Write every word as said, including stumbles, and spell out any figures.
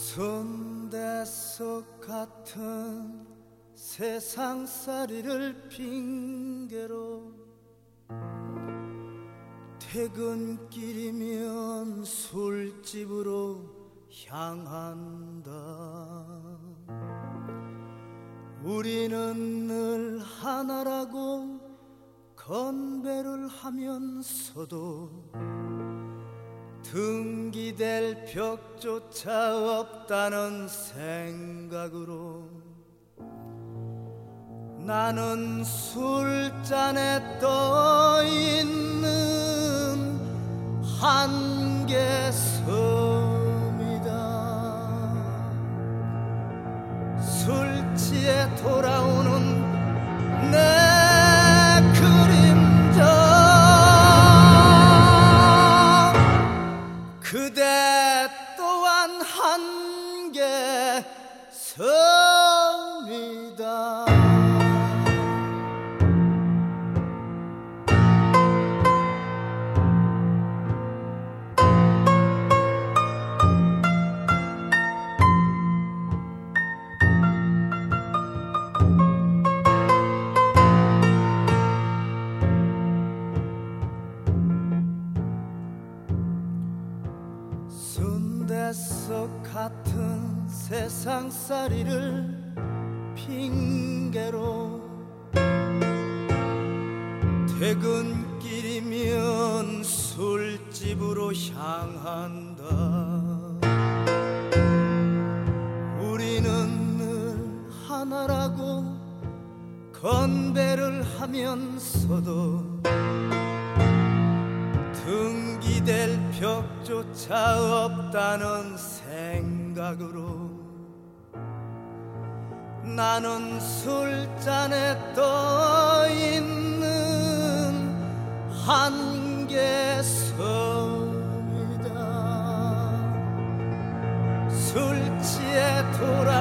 손대속 같은 세상살이를 핑계로 퇴근길이면 술집으로 향한다. 우리는 늘 하나라고 건배를 하면서도 등기될 벽조차 없다는 생각으로 나는 술잔에 떠있는 한계섬이다. 술 취해 돌아오는 내 그림자, 그대 또한 한계섬이다. 손대속 같은 세상살이를 핑계로 퇴근길이면 술집으로 향한다. 우리는 늘 하나라고 건배를 하면서도 등기될 벽조차 없다는 생각으로 나는 술잔에 떠있는 한계섬이다. 술 취해 돌아